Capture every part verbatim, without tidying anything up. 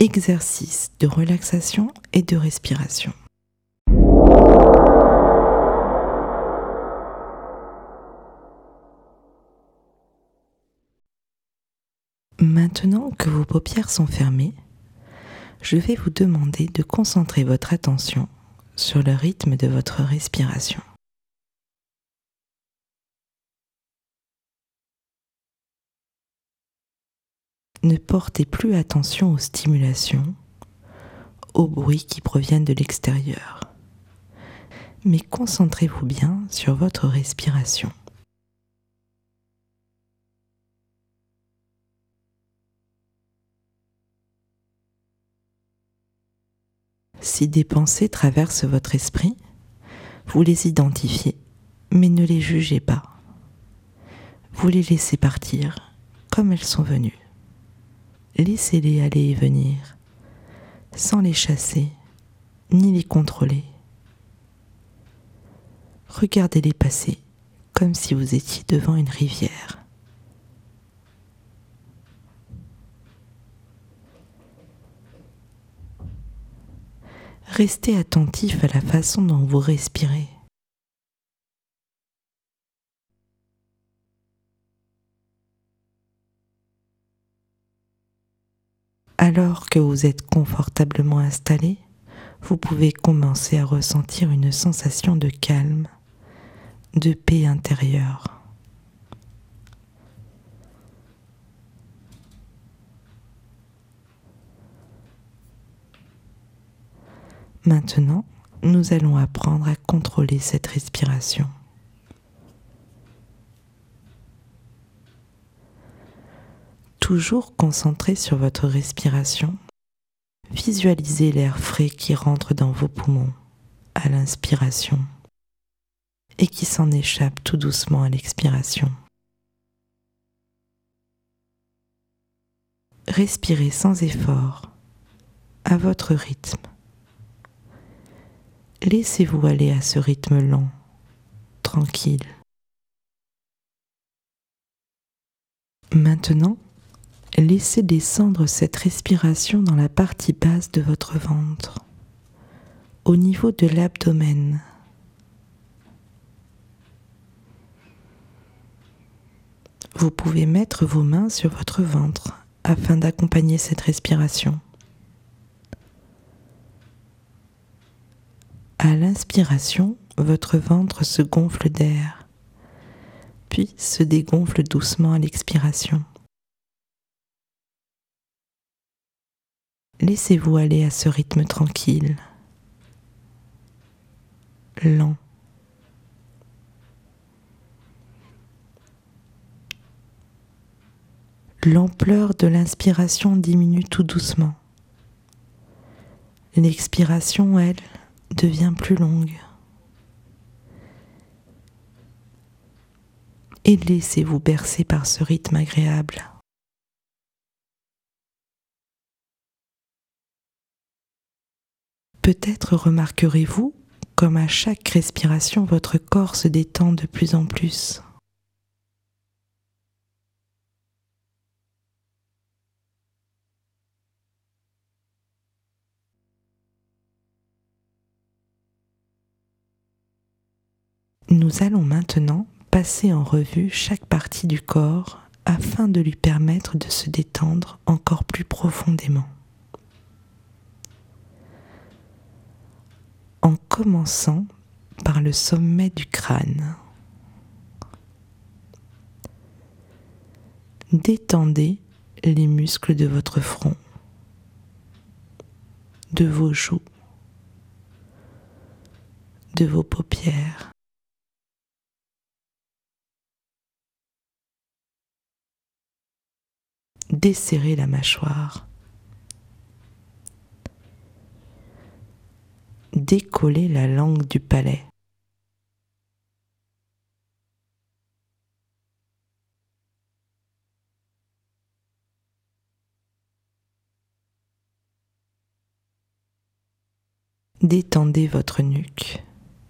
Exercice de relaxation et de respiration. Maintenant que vos paupières sont fermées, je vais vous demander de concentrer votre attention sur le rythme de votre respiration. Ne portez plus attention aux stimulations, aux bruits qui proviennent de l'extérieur, mais concentrez-vous bien sur votre respiration. Si des pensées traversent votre esprit, vous les identifiez, mais ne les jugez pas. Vous les laissez partir comme elles sont venues. Laissez-les aller et venir, sans les chasser, ni les contrôler. Regardez-les passer, comme si vous étiez devant une rivière. Restez attentif à la façon dont vous respirez. Alors que vous êtes confortablement installé, vous pouvez commencer à ressentir une sensation de calme, de paix intérieure. Maintenant, nous allons apprendre à contrôler cette respiration. Toujours concentré sur votre respiration, visualisez l'air frais qui rentre dans vos poumons à l'inspiration et qui s'en échappe tout doucement à l'expiration. Respirez sans effort, à votre rythme. Laissez-vous aller à ce rythme lent, tranquille. Maintenant, laissez descendre cette respiration dans la partie basse de votre ventre, au niveau de l'abdomen. Vous pouvez mettre vos mains sur votre ventre afin d'accompagner cette respiration. À l'inspiration, votre ventre se gonfle d'air, puis se dégonfle doucement à l'expiration. Laissez-vous aller à ce rythme tranquille, lent. L'ampleur de l'inspiration diminue tout doucement. L'expiration, elle, devient plus longue. Et laissez-vous bercer par ce rythme agréable. Peut-être remarquerez-vous comme à chaque respiration votre corps se détend de plus en plus. Nous allons maintenant passer en revue chaque partie du corps afin de lui permettre de se détendre encore plus profondément. En commençant par le sommet du crâne. Détendez les muscles de votre front, de vos joues, de vos paupières. Desserrez la mâchoire. Décollez la langue du palais. Détendez votre nuque.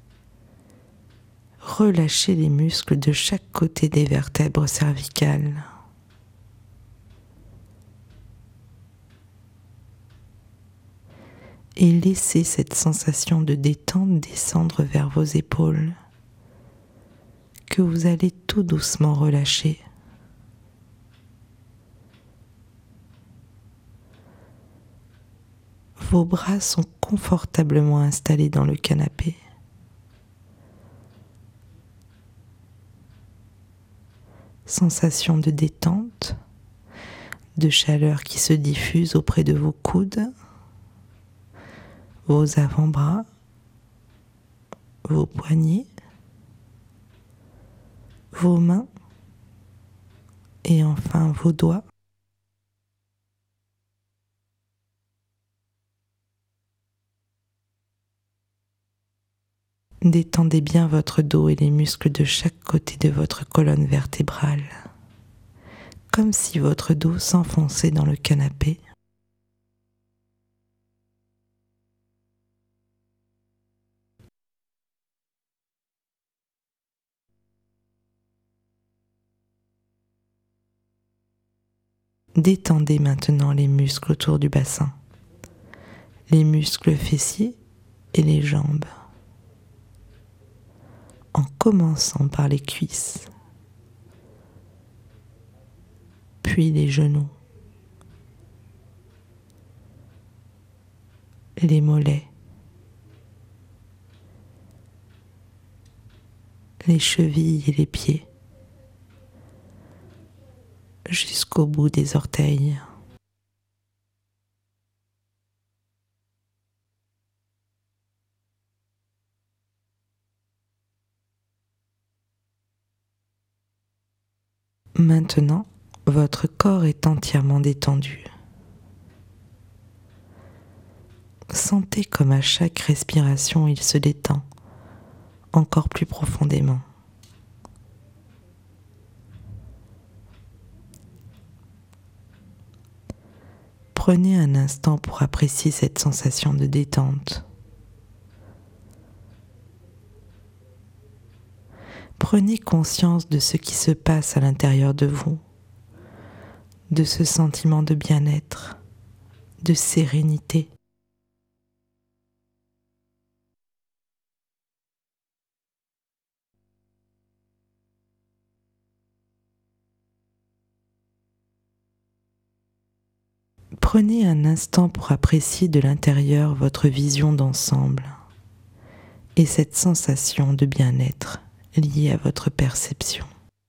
Relâchez les muscles de chaque côté des vertèbres cervicales. et laissez cette sensation de détente descendre vers vos épaules, que vous allez tout doucement relâcher. Vos bras sont confortablement installés dans le canapé. Sensation de détente, de chaleur qui se diffuse auprès de vos coudes, vos avant-bras, vos poignets, vos mains et enfin vos doigts. Détendez bien votre dos et les muscles de chaque côté de votre colonne vertébrale, comme si votre dos s'enfonçait dans le canapé. Détendez maintenant les muscles autour du bassin, les muscles fessiers et les jambes, en commençant par les cuisses, puis les genoux, les mollets, les chevilles et les pieds, jusqu'au bout des orteils. Maintenant, votre corps est entièrement détendu. Sentez comme à chaque respiration, il se détend encore plus profondément. Prenez un instant pour apprécier cette sensation de détente. Prenez conscience de ce qui se passe à l'intérieur de vous, de ce sentiment de bien-être, de sérénité. Prenez un instant pour apprécier de l'intérieur votre vision d'ensemble et cette sensation de bien-être liée à votre perception.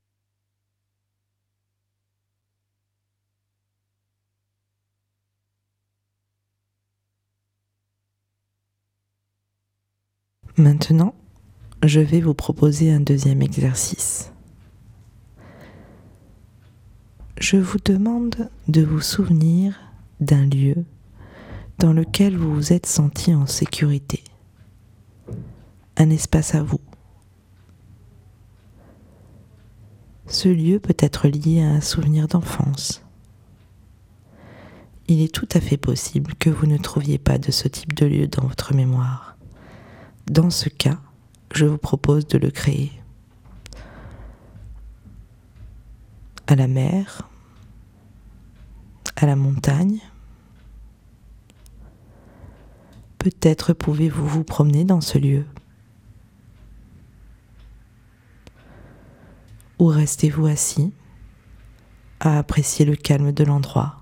Maintenant, je vais vous proposer un deuxième exercice. Je vous demande de vous souvenir d'un lieu dans lequel vous vous êtes senti en sécurité, un espace à vous. Ce lieu peut être lié à un souvenir d'enfance. Il est tout à fait possible que vous ne trouviez pas de ce type de lieu dans votre mémoire. Dans ce cas, je vous propose de le créer. À la mer, à la montagne. Peut-être pouvez-vous vous promener dans ce lieu. Ou restez-vous assis à apprécier le calme de l'endroit.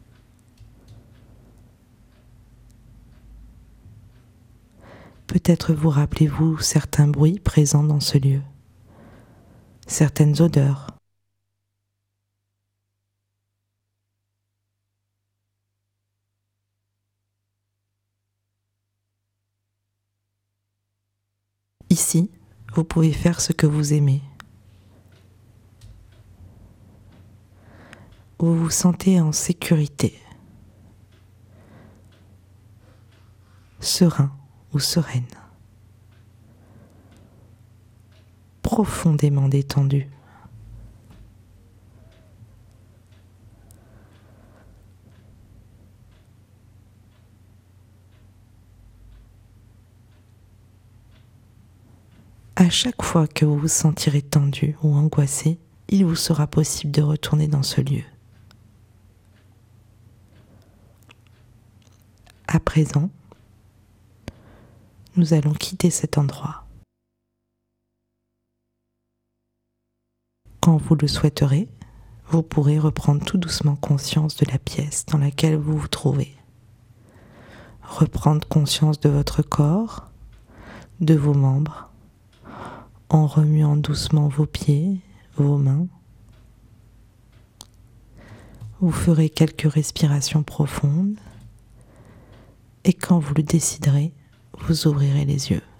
Peut-être vous rappelez-vous certains bruits présents dans ce lieu, certaines odeurs. Ici, vous pouvez faire ce que vous aimez. Vous vous sentez en sécurité, serein ou sereine, profondément détendu. À chaque fois que vous vous sentirez tendu ou angoissé, il vous sera possible de retourner dans ce lieu. À présent, nous allons quitter cet endroit. Quand vous le souhaiterez, vous pourrez reprendre tout doucement conscience de la pièce dans laquelle vous vous trouvez. Reprendre conscience de votre corps, de vos membres, en remuant doucement vos pieds, vos mains. Vous ferez quelques respirations profondes et quand vous le déciderez, vous ouvrirez les yeux.